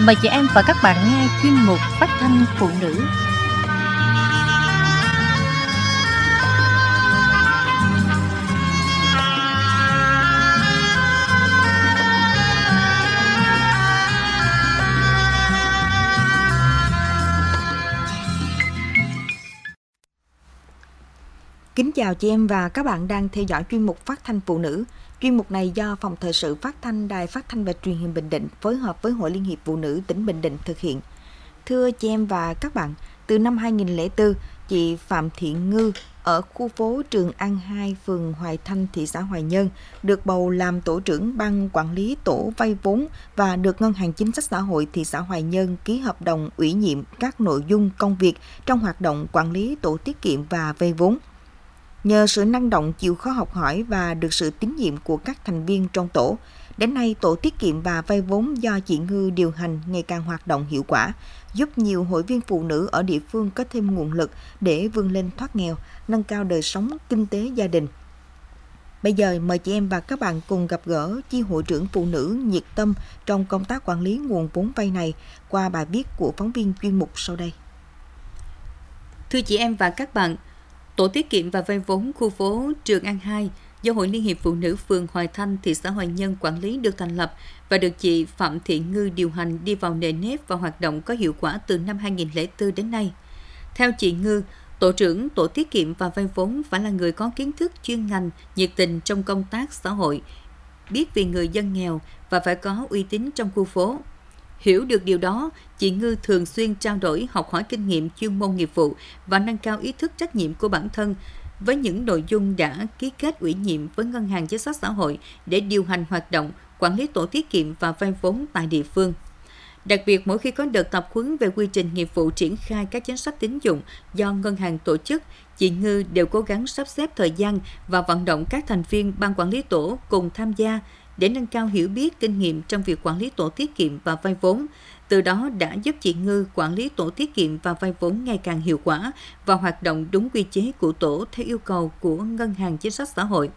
Mời chị em và các bạn nghe chuyên mục Phát thanh phụ nữ. Kính chào chị em và các bạn đang theo dõi chuyên mục Phát thanh phụ nữ. Chuyên mục này do Phòng Thời sự Phát thanh Đài Phát thanh và Truyền hình Bình Định phối hợp với Hội Liên hiệp Phụ nữ tỉnh Bình Định thực hiện. Thưa chị em và các bạn, từ năm 2004, chị Phạm Thị Ngư ở khu phố Trường An 2, phường Hoài Thanh, thị xã Hoài Nhơn được bầu làm tổ trưởng ban quản lý tổ vay vốn và được Ngân hàng Chính sách Xã hội thị xã Hoài Nhơn ký hợp đồng ủy nhiệm các nội dung công việc trong hoạt động quản lý tổ tiết kiệm và vay vốn. Nhờ sự năng động, chịu khó học hỏi và được sự tín nhiệm của các thành viên trong tổ, đến nay tổ tiết kiệm và vay vốn do chị Ngư điều hành ngày càng hoạt động hiệu quả, giúp nhiều hội viên phụ nữ ở địa phương có thêm nguồn lực để vươn lên thoát nghèo, nâng cao đời sống kinh tế gia đình. Bây giờ mời chị em và các bạn cùng gặp gỡ chi hội trưởng phụ nữ nhiệt tâm trong công tác quản lý nguồn vốn vay này qua bài viết của phóng viên chuyên mục sau đây. Thưa chị em và các bạn, Tổ tiết kiệm và vay vốn khu phố Trường An 2 do Hội Liên hiệp Phụ nữ phường Hoài Thanh, thị xã Hoài Nhơn quản lý được thành lập và được chị Phạm Thị Ngư điều hành đi vào nề nếp và hoạt động có hiệu quả từ năm 2004 đến nay. Theo chị Ngư, tổ trưởng tổ tiết kiệm và vay vốn phải là người có kiến thức chuyên ngành, nhiệt tình trong công tác xã hội, biết vì người dân nghèo và phải có uy tín trong khu phố. Hiểu được điều đó, chị Ngư thường xuyên trao đổi, học hỏi kinh nghiệm chuyên môn nghiệp vụ và nâng cao ý thức trách nhiệm của bản thân với những nội dung đã ký kết ủy nhiệm với Ngân hàng Chính sách Xã hội để điều hành hoạt động, quản lý tổ tiết kiệm và vay vốn tại địa phương. Đặc biệt, mỗi khi có đợt tập huấn về quy trình nghiệp vụ triển khai các chính sách tín dụng do ngân hàng tổ chức, chị Ngư đều cố gắng sắp xếp thời gian và vận động các thành viên ban quản lý tổ cùng tham gia để nâng cao hiểu biết, kinh nghiệm trong việc quản lý tổ tiết kiệm và vay vốn. Từ đó đã giúp chị Ngư quản lý tổ tiết kiệm và vay vốn ngày càng hiệu quả và hoạt động đúng quy chế của tổ theo yêu cầu của Ngân hàng Chính sách Xã hội.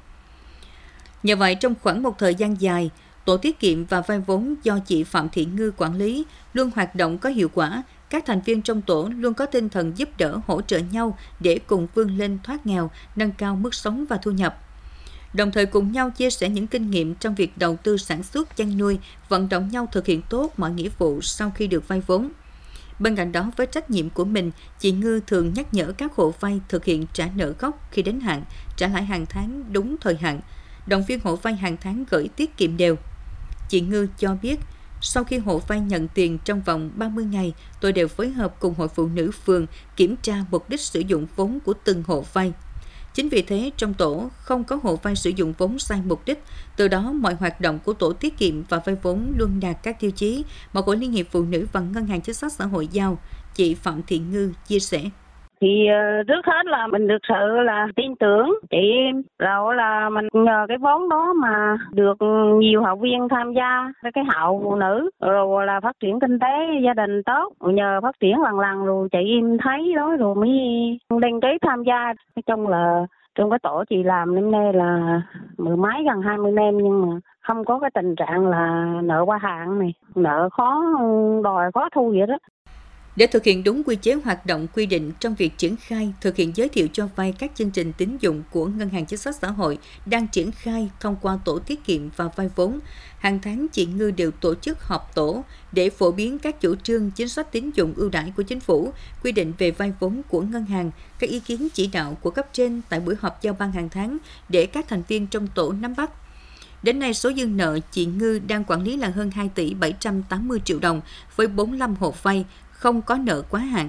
Nhờ vậy, trong khoảng một thời gian dài, tổ tiết kiệm và vay vốn do chị Phạm Thị Ngư quản lý luôn hoạt động có hiệu quả. Các thành viên trong tổ luôn có tinh thần giúp đỡ, hỗ trợ nhau để cùng vươn lên thoát nghèo, nâng cao mức sống và thu nhập. Đồng thời cùng nhau chia sẻ những kinh nghiệm trong việc đầu tư sản xuất, chăn nuôi, vận động nhau thực hiện tốt mọi nghĩa vụ sau khi được vay vốn. Bên cạnh đó, với trách nhiệm của mình, chị Ngư thường nhắc nhở các hộ vay thực hiện trả nợ gốc khi đến hạn, trả lãi hàng tháng đúng thời hạn, động viên hộ vay hàng tháng gửi tiết kiệm đều. Chị Ngư cho biết, sau khi hộ vay nhận tiền trong vòng 30 ngày, tôi đều phối hợp cùng hội phụ nữ phường kiểm tra mục đích sử dụng vốn của từng hộ vay. Chính vì thế, trong tổ không có hộ vay sử dụng vốn sai mục đích, từ đó mọi hoạt động của tổ tiết kiệm và vay vốn luôn đạt các tiêu chí mà Hội Liên hiệp Phụ nữ và Ngân hàng Chính sách Xã hội giao. Chị Phạm Thị Ngư chia sẻ. Thì trước hết là mình được sự là tin tưởng chị em, rồi là mình nhờ cái vốn đó mà được nhiều hội viên tham gia cái hội phụ nữ, rồi là phát triển kinh tế gia đình tốt, nhờ phát triển lần rồi chị em thấy đó rồi mới đăng ký tham gia. Nói chung là trong cái tổ chị làm năm nay là mười mấy gần 20 năm nhưng mà không có cái tình trạng là nợ qua hạn này, nợ khó đòi khó thu vậy đó. Để thực hiện đúng quy chế hoạt động quy định trong việc triển khai, thực hiện giới thiệu cho vay các chương trình tín dụng của Ngân hàng Chính sách Xã hội đang triển khai thông qua tổ tiết kiệm và vay vốn, hàng tháng chị Ngư đều tổ chức họp tổ để phổ biến các chủ trương chính sách tín dụng ưu đãi của chính phủ, quy định về vay vốn của ngân hàng, các ý kiến chỉ đạo của cấp trên tại buổi họp giao ban hàng tháng để các thành viên trong tổ nắm bắt. Đến nay, số dư nợ chị Ngư đang quản lý là hơn 2 tỷ 780 triệu đồng với 45 hộ vay, không có nợ quá hạn.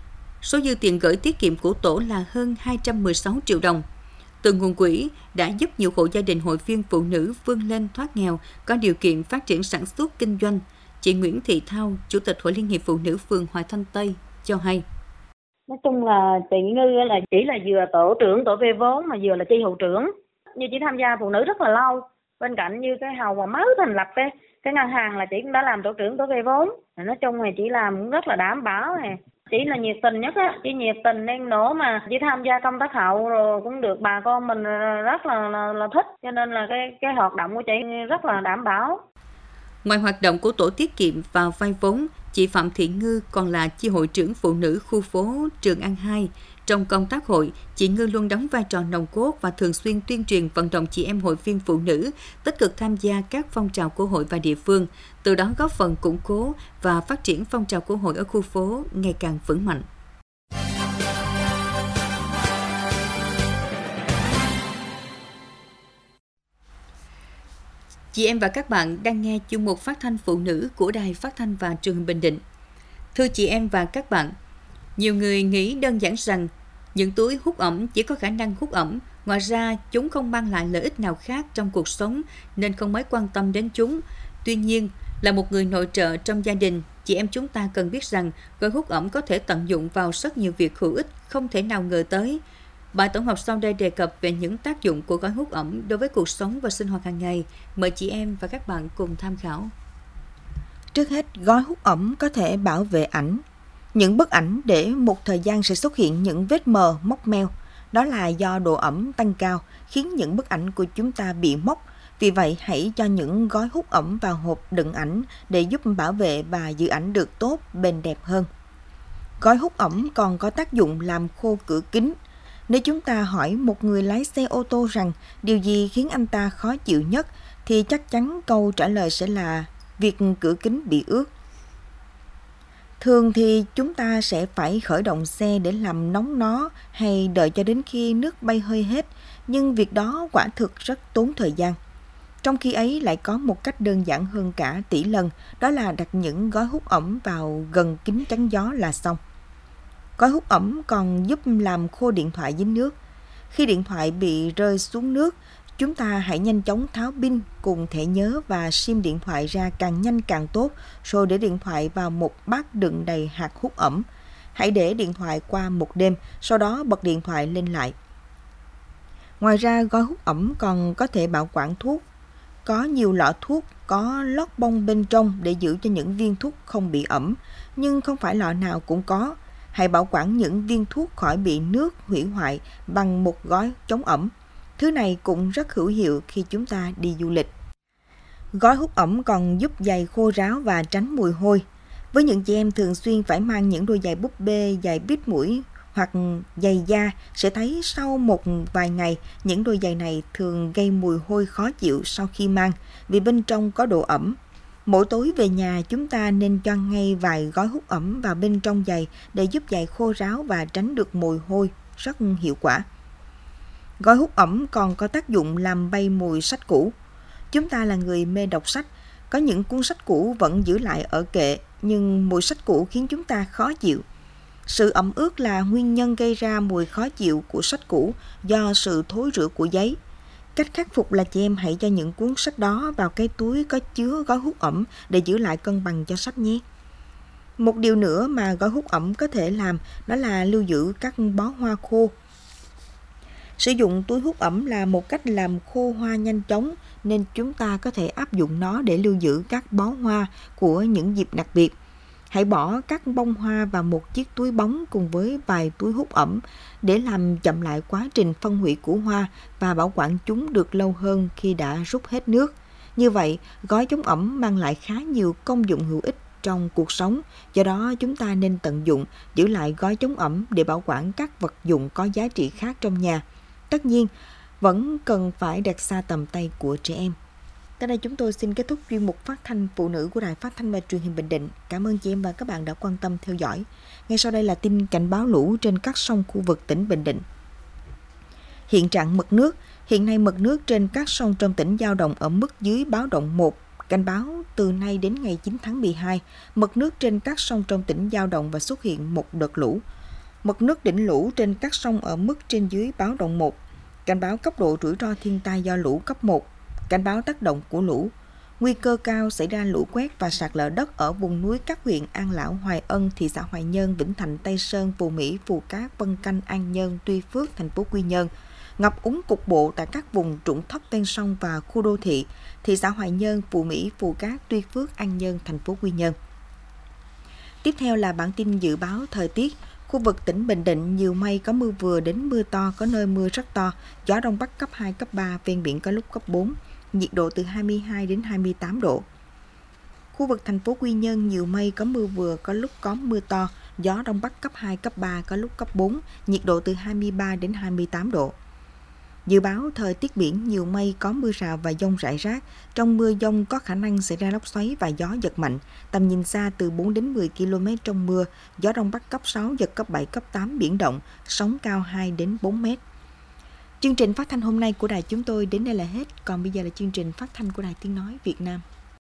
Số dư tiền gửi tiết kiệm của tổ là hơn 216 triệu đồng. Từ nguồn quỹ đã giúp nhiều hộ gia đình hội viên phụ nữ vươn lên thoát nghèo, có điều kiện phát triển sản xuất kinh doanh. Chị Nguyễn Thị Thao, Chủ tịch Hội Liên hiệp Phụ nữ phường Hoài Thanh Tây cho hay. Nói chung là chị Ngư là chỉ là vừa tổ trưởng tổ vay vốn mà vừa là chi hội trưởng. Như chị tham gia phụ nữ rất là lâu. Bên cạnh như cái hầu mà mới thành lập cái ngân hàng là chị cũng đã làm tổ trưởng tổ vay vốn. Nói chung là chị làm cũng rất là đảm bảo này. Chị là nhiệt tình nhất á, chị nhiệt tình nên nổ mà chị tham gia công tác hậu rồi cũng được bà con mình rất là thích, cho nên là cái hoạt động của chị rất là đảm bảo. Ngoài hoạt động của tổ tiết kiệm và vay vốn, chị Phạm Thị Ngư còn là chi hội trưởng phụ nữ khu phố Trường An 2. Trong công tác hội, chị Ngư luôn đóng vai trò nòng cốt và thường xuyên tuyên truyền vận động chị em hội viên phụ nữ tích cực tham gia các phong trào của hội và địa phương, từ đó góp phần củng cố và phát triển phong trào của hội ở khu phố ngày càng vững mạnh. Chị em và các bạn đang nghe chuyên mục phát thanh phụ nữ của Đài Phát thanh và Truyền hình Bình Định. Thưa chị em và các bạn, nhiều người nghĩ đơn giản rằng những túi hút ẩm chỉ có khả năng hút ẩm, ngoài ra chúng không mang lại lợi ích nào khác trong cuộc sống nên không mấy quan tâm đến chúng. Tuy nhiên, là một người nội trợ trong gia đình, chị em chúng ta cần biết rằng gói hút ẩm có thể tận dụng vào rất nhiều việc hữu ích không thể nào ngờ tới. Bài tổng hợp sau đây đề cập về những tác dụng của gói hút ẩm đối với cuộc sống và sinh hoạt hàng ngày. Mời chị em và các bạn cùng tham khảo. Trước hết, gói hút ẩm có thể bảo vệ ảnh. Những bức ảnh để một thời gian sẽ xuất hiện những vết mờ, mốc meo. Đó là do độ ẩm tăng cao khiến những bức ảnh của chúng ta bị mốc. Vì vậy, hãy cho những gói hút ẩm vào hộp đựng ảnh để giúp bảo vệ và giữ ảnh được tốt, bền đẹp hơn. Gói hút ẩm còn có tác dụng làm khô cửa kính. Nếu chúng ta hỏi một người lái xe ô tô rằng điều gì khiến anh ta khó chịu nhất, thì chắc chắn câu trả lời sẽ là việc cửa kính bị ướt. Thường thì chúng ta sẽ phải khởi động xe để làm nóng nó hay đợi cho đến khi nước bay hơi hết, nhưng việc đó quả thực rất tốn thời gian. Trong khi ấy lại có một cách đơn giản hơn cả tỷ lần, đó là đặt những gói hút ẩm vào gần kính chắn gió là xong. Gói hút ẩm còn giúp làm khô điện thoại dính nước. Khi điện thoại bị rơi xuống nước, chúng ta hãy nhanh chóng tháo pin cùng thẻ nhớ và sim điện thoại ra càng nhanh càng tốt, rồi để điện thoại vào một bát đựng đầy hạt hút ẩm. Hãy để điện thoại qua một đêm, sau đó bật điện thoại lên lại. Ngoài ra, gói hút ẩm còn có thể bảo quản thuốc. Có nhiều lọ thuốc có lót bông bên trong để giữ cho những viên thuốc không bị ẩm, nhưng không phải lọ nào cũng có. Hãy bảo quản những viên thuốc khỏi bị nước hủy hoại bằng một gói chống ẩm. Thứ này cũng rất hữu hiệu khi chúng ta đi du lịch. Gói hút ẩm còn giúp giày khô ráo và tránh mùi hôi. Với những chị em thường xuyên phải mang những đôi giày búp bê, giày bít mũi hoặc giày da, sẽ thấy sau một vài ngày, những đôi giày này thường gây mùi hôi khó chịu sau khi mang vì bên trong có độ ẩm. Mỗi tối về nhà, chúng ta nên cho ngay vài gói hút ẩm vào bên trong giày để giúp giày khô ráo và tránh được mùi hôi, rất hiệu quả. Gói hút ẩm còn có tác dụng làm bay mùi sách cũ. Chúng ta là người mê đọc sách, có những cuốn sách cũ vẫn giữ lại ở kệ, nhưng mùi sách cũ khiến chúng ta khó chịu. Sự ẩm ướt là nguyên nhân gây ra mùi khó chịu của sách cũ do sự thối rữa của giấy. Cách khắc phục là chị em hãy cho những cuốn sách đó vào cái túi có chứa gói hút ẩm để giữ lại cân bằng cho sách nhé. Một điều nữa mà gói hút ẩm có thể làm đó là lưu giữ các bó hoa khô. Sử dụng túi hút ẩm là một cách làm khô hoa nhanh chóng, nên chúng ta có thể áp dụng nó để lưu giữ các bó hoa của những dịp đặc biệt. Hãy bỏ các bông hoa vào một chiếc túi bóng cùng với vài túi hút ẩm để làm chậm lại quá trình phân hủy của hoa và bảo quản chúng được lâu hơn khi đã rút hết nước. Như vậy, gói chống ẩm mang lại khá nhiều công dụng hữu ích trong cuộc sống, do đó chúng ta nên tận dụng, giữ lại gói chống ẩm để bảo quản các vật dụng có giá trị khác trong nhà. Tất nhiên, vẫn cần phải đặt xa tầm tay của trẻ em. Tới đây chúng tôi xin kết thúc chuyên mục phát thanh phụ nữ của Đài Phát thanh và Truyền hình Bình Định. Cảm ơn chị em và các bạn đã quan tâm theo dõi. Ngay sau đây là tin cảnh báo lũ trên các sông khu vực tỉnh Bình Định. Hiện trạng mực nước. Hiện nay mực nước trên các sông trong tỉnh dao động ở mức dưới báo động 1. Cảnh báo từ nay đến ngày 9 tháng 12, mực nước trên các sông trong tỉnh dao động và xuất hiện một đợt lũ. Mực nước đỉnh lũ trên các sông ở mức trên dưới báo động 1. Cảnh báo cấp độ rủi ro thiên tai do lũ cấp 1. Cảnh báo tác động của lũ. Nguy cơ cao xảy ra lũ quét và sạt lở đất ở vùng núi các huyện An Lão, Hoài Ân, thị xã Hoài Nhơn, Vĩnh Thạnh, Tây Sơn, Phù Mỹ, Phù Cát, Vân Canh, An Nhơn, Tuy Phước, thành phố Quy Nhơn. Ngập úng cục bộ tại các vùng trũng thấp ven sông và khu đô thị, thị xã Hoài Nhơn, Phù Mỹ, Phù Cát, Tuy Phước, An Nhơn, thành phố Quy Nhơn. Tiếp theo là bản tin dự báo thời tiết. Khu vực tỉnh Bình Định nhiều mây, có mưa vừa đến mưa to, có nơi mưa rất to, gió đông bắc cấp 2, cấp 3, ven biển có lúc cấp 4, nhiệt độ từ 22 đến 28 độ. Khu vực thành phố Quy Nhơn nhiều mây, có mưa vừa, có lúc có mưa to, gió Đông Bắc cấp 2, cấp 3, có lúc cấp 4, nhiệt độ từ 23 đến 28 độ. Dự báo thời tiết biển nhiều mây, có mưa rào và dông rải rác. Trong mưa dông có khả năng xảy ra lốc xoáy và gió giật mạnh. Tầm nhìn xa từ 4 đến 10 km trong mưa, gió Đông Bắc cấp 6, giật cấp 7, cấp 8, biển động, sóng cao 2 đến 4 mét. Chương trình phát thanh hôm nay của đài chúng tôi đến đây là hết. Còn bây giờ là chương trình phát thanh của Đài Tiếng Nói Việt Nam.